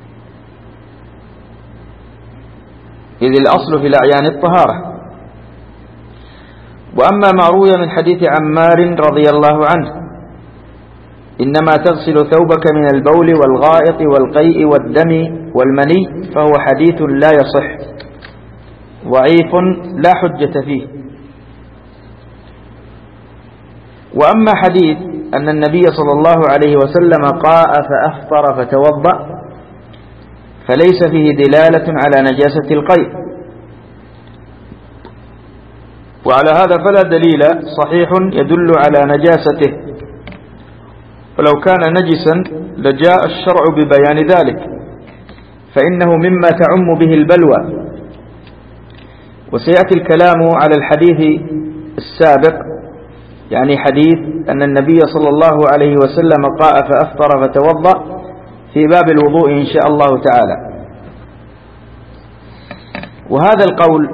إذ الأصل في الأعيان الطهارة. وأما ما روي من حديث عمار رضي الله عنه: إنما تغسل ثوبك من البول والغائط والقيء والدم والمني، فهو حديث لا يصح، ضعيف لا حجة فيه. وأما حديث أن النبي صلى الله عليه وسلم قاء فأفطر فتوضأ، فليس فيه دلالة على نجاسة القيء، وعلى هذا فلا دليل صحيح يدل على نجاسته، ولو كان نجسا لجاء الشرع ببيان ذلك، فإنه مما تعم به البلوى. وسيأتي الكلام على الحديث السابق، يعني حديث أن النبي صلى الله عليه وسلم قاء فأفطر فتوضأ، في باب الوضوء إن شاء الله تعالى. وهذا القول،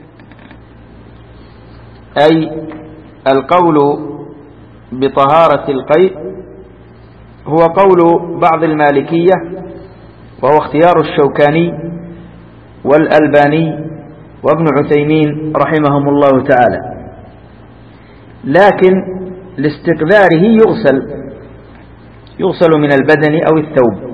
أي القول بطهارة القيء، هو قول بعض المالكية، وهو اختيار الشوكاني والألباني وابن عثيمين رحمهم الله تعالى، لكن لاستقذاره يغسل من البدن أو الثوب.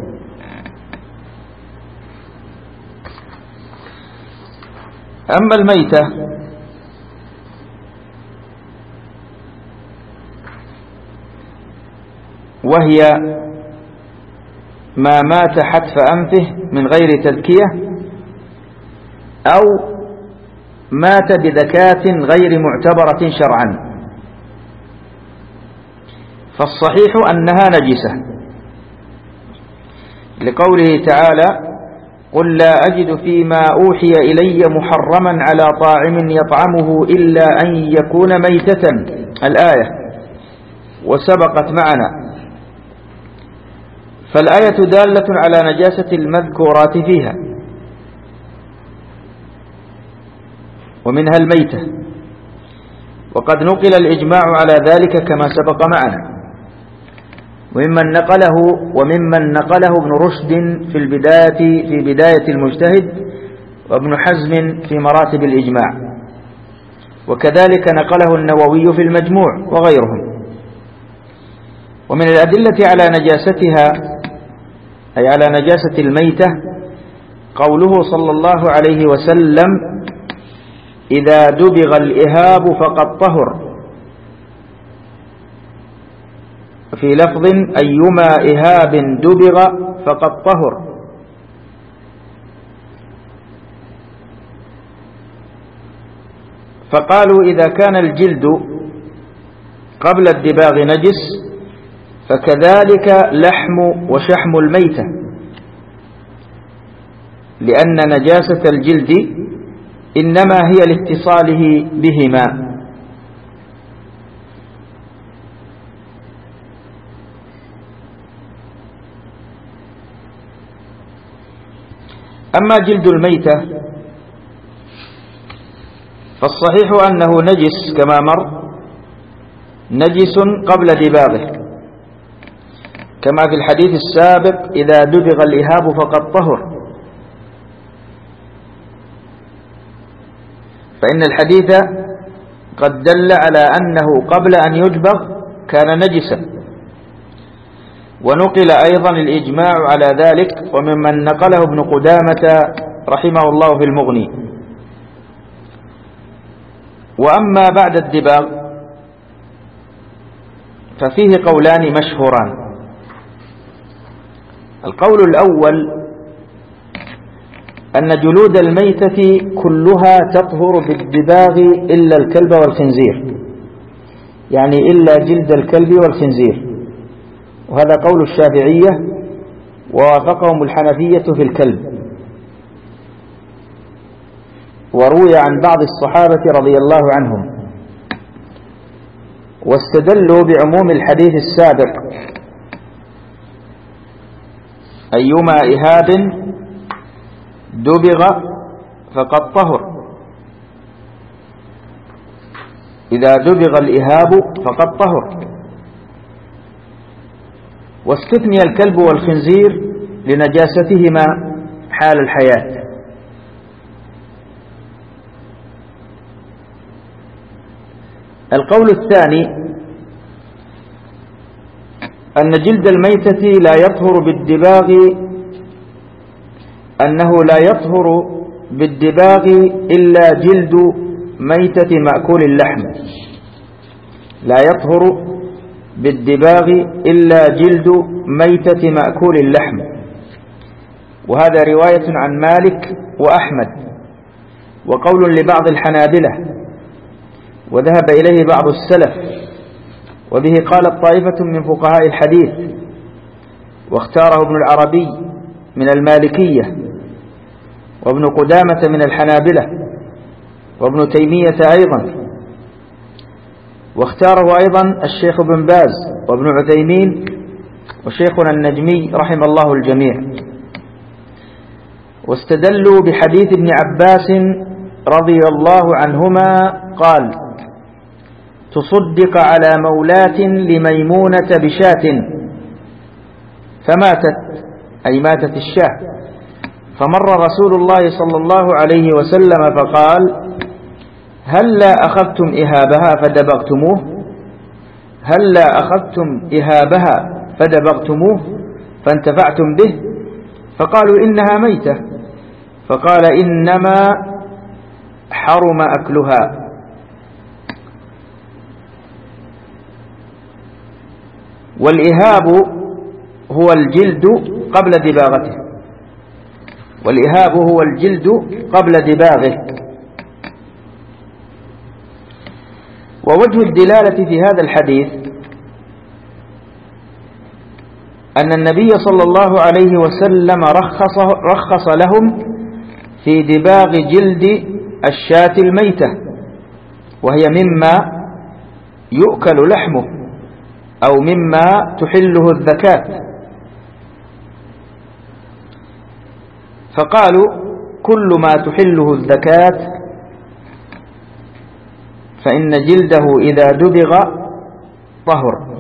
أما الميتة وهي ما مات حتف أنفه من غير تذكية، أو مات بذكاة غير معتبرة شرعا، فالصحيح أنها نجسة، لقوله تعالى: قل لا أجد فيما أوحي إلي محرما على طاعم يطعمه إلا أن يكون ميتة، الآية، وسبقت معنا. فالآية دالة على نجاسة المذكورات فيها، ومنها الميتة، وقد نقل الإجماع على ذلك كما سبق معنا، وممن نقله ابن رشد في بداية المجتهد، وابن حزم في مراتب الإجماع، وكذلك نقله النووي في المجموع وغيرهم. ومن الأدلة على نجاستها، أي على نجاسة الميتة، قوله صلى الله عليه وسلم: إذا دبغ الإهاب فقد طهر، في لفظ: أيما إهاب دبغ فقد طهر. فقالوا إذا كان الجلد قبل الدباغ نجس فكذلك لحم وشحم الميتة، لأن نجاسة الجلد إنما هي لاتصاله بهما. أما جلد الميتة فالصحيح أنه نجس كما مر، نجس قبل دباغه، كما في الحديث السابق إذا دبغ الإهاب فقد طهر، فإن الحديث قد دل على أنه قبل أن يدبغ كان نجسا. ونقل أيضا الإجماع على ذلك، وممن نقله ابن قدامة رحمه الله في المغني. وأما بعد الدباغ ففيه قولان مشهوران. القول الأول أن جلود الميتة كلها تطهر بالدباغ إلا الكلب والخنزير، يعني إلا جلد الكلب والخنزير، وهذا قول الشافعية ووافقهم الحنفية في الكلب. وروي عن بعض الصحابة رضي الله عنهم، واستدلوا بعموم الحديث السابق: أيما إهاب دبغ فقد طهر، إذا دبغ الإهاب فقد طهر. واستثني الكلب والخنزير لنجاستهما حال الحياة. القول الثاني أن جلد الميتة لا يطهر بالدباغ، أنه لا يطهر بالدباغ إلا جلد ميتة مأكول اللحم، لا يطهر بالدباغ إلا جلد ميتة مأكول اللحم. وهذا رواية عن مالك وأحمد، وقول لبعض الحنابلة، وذهب إليه بعض السلف، وبه قالت طائفة من فقهاء الحديث، واختاره ابن العربي من المالكية، وابن قدامة من الحنابلة، وابن تيمية أيضا، واختاره أيضا الشيخ بن باز وابن عثيمين وشيخنا النجمي رحم الله الجميع. واستدلوا بحديث ابن عباس رضي الله عنهما قال: تصدق على مولاة لميمونة بشاة فماتت، أي ماتت الشاة، فمر رسول الله صلى الله عليه وسلم فقال: هلا أخذتم إهابها فدبغتموه، هلا أخذتم إهابها فدبغتموه فانتفعتم به؟ فقالوا إنها ميتة. فقال: إنما حرم أكلها. والإهاب هو الجلد قبل دباغته، والإهاب هو الجلد قبل دباغه. ووجه الدلالة في هذا الحديث أن النبي صلى الله عليه وسلم رخص لهم في دباغ جلد الشاة الميتة، وهي مما يؤكل لحمه أو مما تحله الزكاة. فقالوا: كل ما تحله الزكاة فإن جلده إذا دبغ طهر.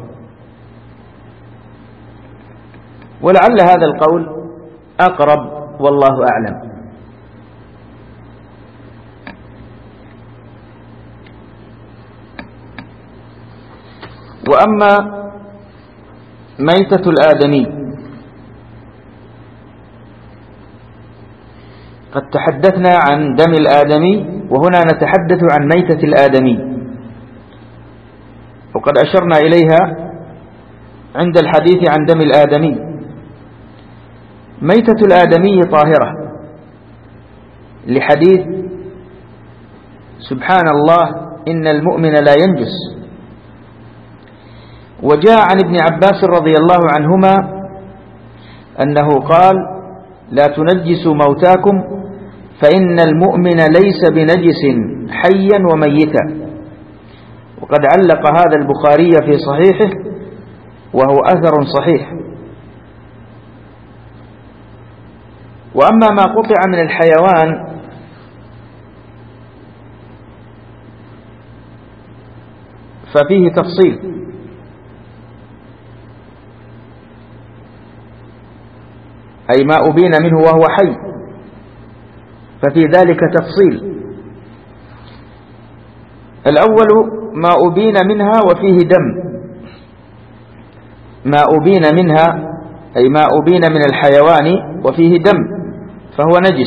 ولعل هذا القول أقرب والله أعلم. وأما ميتة الآدمي قد تحدثنا عن دم الآدمي، وهنا نتحدث عن ميتة الآدمي، وقد أشرنا إليها عند الحديث عن دم الآدمي. ميتة الآدمي طاهرة لحديث سبحان الله إن المؤمن لا ينجس. وجاء عن ابن عباس رضي الله عنهما أنه قال: لا تنجسوا موتاكم فإن المؤمن ليس بنجس حيا وميتا. وقد علق هذا البخاري في صحيحه وهو أثر صحيح. وأما ما قطع من الحيوان ففيه تفصيل، أي ما أبين منه وهو حي، ففي ذلك تفصيل. الأول ما أبين منها وفيه دم. ما أبين منها أي ما أبين من الحيوان وفيه دم فهو نجس،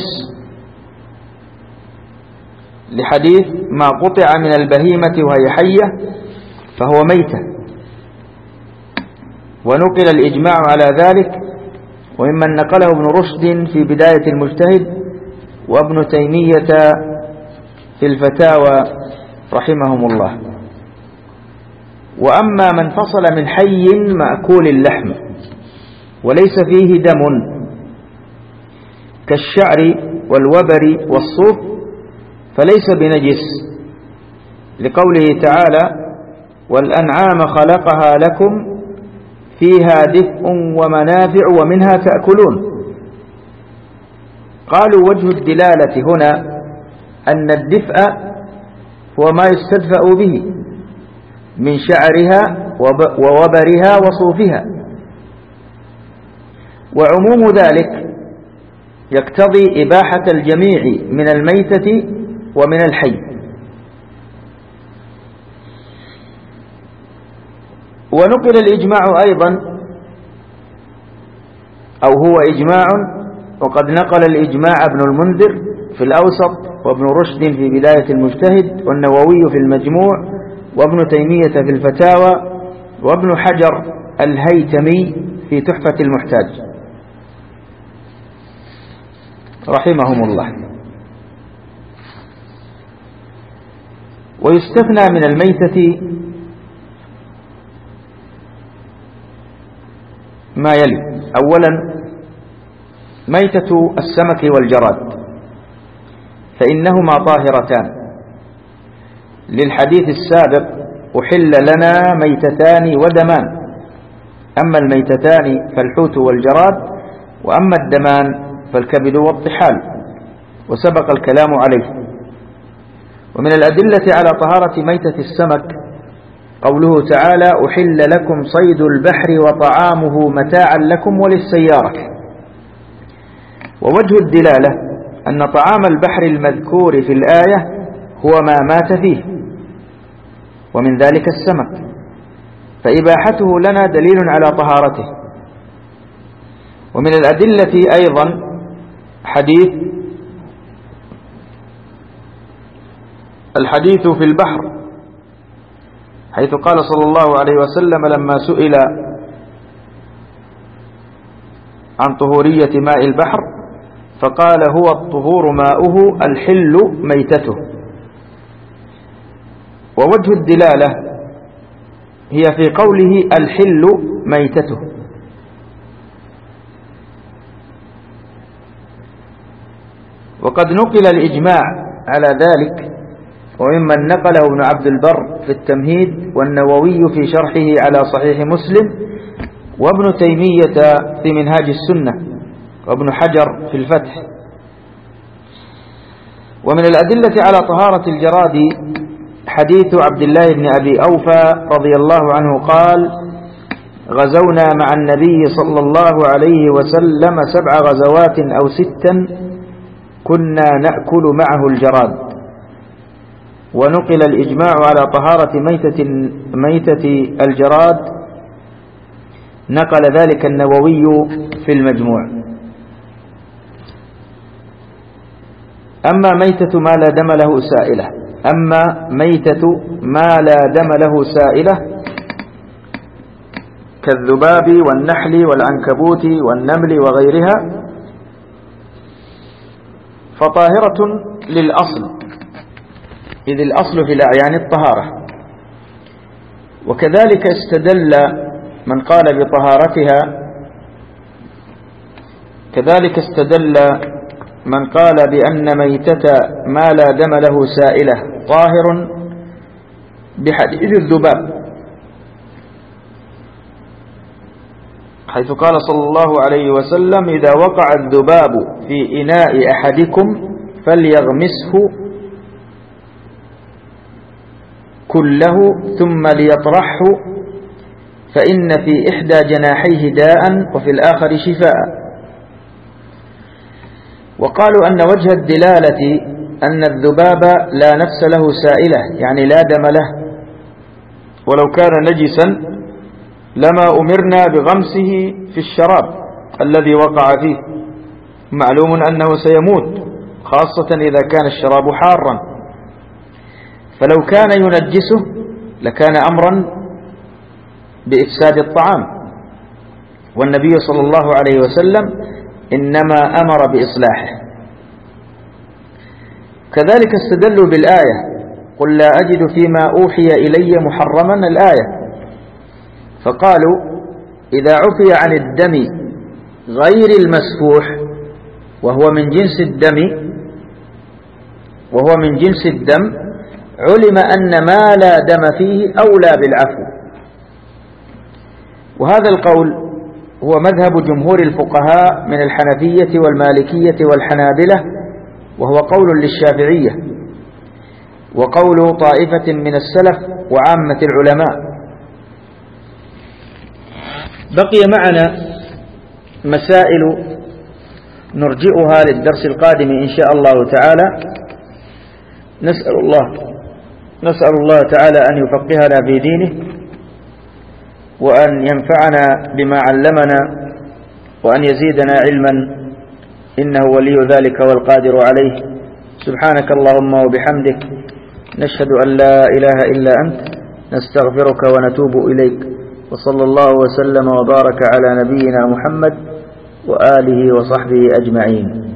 لحديث ما قطع من البهيمة وهي حية فهو ميتة. ونقل الإجماع على ذلك، وممن نقله ابن رشد في بداية المجتهد وابن تيمية في الفتاوى رحمهم الله. وأما من فصل من حي مأكول اللحم وليس فيه دم كالشعر والوبر والصوف فليس بنجس، لقوله تعالى: والأنعام خلقها لكم فيها دفء ومنافع ومنها تأكلون. قالوا: وجه الدلالة هنا أن الدفء هو ما يستدفأ به من شعرها ووبرها وصوفها، وعموم ذلك يقتضي إباحة الجميع من الميتة ومن الحي. ونقل الإجماع أيضا، أو هو إجماع، وقد نقل الإجماع ابن المنذر في الأوسط، وابن رشد في بداية المجتهد، والنووي في المجموع، وابن تيمية في الفتاوى، وابن حجر الهيتمي في تحفة المحتاج رحمهم الله. ويستثنى من الميتة ما يلي: أولا ميتة السمك والجراد، فإنهما طاهرتان، للحديث السابق: أحل لنا ميتتان ودمان. أما الميتتان فالحوت والجراد، وأما الدمان فالكبد والطحال، وسبق الكلام عليه. ومن الأدلة على طهارة ميتة السمك قوله تعالى: أحل لكم صيد البحر وطعامه متاعا لكم وللسيارة. ووجه الدلالة أن طعام البحر المذكور في الآية هو ما مات فيه، ومن ذلك السمك، فإباحته لنا دليل على طهارته. ومن الأدلة أيضا الحديث في البحر، حيث قال صلى الله عليه وسلم لما سئل عن طهورية ماء البحر فقال: هو الطهور ماؤه الحل ميتته. ووجه الدلالة هي في قوله الحل ميتته. وقد نقل الإجماع على ذلك، وممن نقله ابن عبد البر في التمهيد، والنووي في شرحه على صحيح مسلم، وابن تيمية في منهاج السنة، وابن حجر في الفتح. ومن الأدلة على طهارة الجراد حديث عبد الله بن أبي أوفى رضي الله عنه قال: غزونا مع النبي صلى الله عليه وسلم 7 غزوات أو 6 كنا نأكل معه الجراد. ونقل الإجماع على طهارة ميتة الجراد، نقل ذلك النووي في المجموع. أما ميتة ما لا دم له سائلة كالذباب والنحل والعنكبوت والنمل وغيرها فطاهرة للأصل إذ الأصل في الأعيان الطهارة. وكذلك استدل من قال بطهارتها، كذلك استدل من قال بأن ميتة ما لا دم له سائلة طاهر بحديث الذباب، حيث قال صلى الله عليه وسلم: إذا وقع الذباب في إناء أحدكم فليغمسه كله ثم ليطرحه فإن في إحدى جناحيه داء وفي الآخر شفاء. وقالوا أن وجه الدلالة أن الذباب لا نفس له سائلة، يعني لا دم له، ولو كان نجسا لما أمرنا بغمسه في الشراب الذي وقع فيه، معلوم أنه سيموت، خاصة إذا كان الشراب حارا، فلو كان ينجسه لكان أمرا بإفساد الطعام، والنبي صلى الله عليه وسلم إنما أمر بإصلاحه. كذلك استدلوا بالآية: قل لا أجد فيما أوحي إلي محرما، الآية، فقالوا إذا عفي عن الدم غير المسفوح وهو من جنس الدم علم أن ما لا دم فيه أولى بالعفو. وهذا القول هو مذهب جمهور الفقهاء من الحنفية والمالكية والحنابلة، وهو قول للشافعية وقول طائفة من السلف وعامة العلماء. بقي معنا مسائل نرجئها للدرس القادم إن شاء الله تعالى. نسأل الله تعالى أن يفقهنا في دينه، وأن ينفعنا بما علمنا، وأن يزيدنا علما، إنه ولي ذلك والقادر عليه. سبحانك اللهم وبحمدك، نشهد أن لا إله إلا أنت، نستغفرك ونتوب إليك، وصلى الله وسلم وبارك على نبينا محمد وآله وصحبه أجمعين.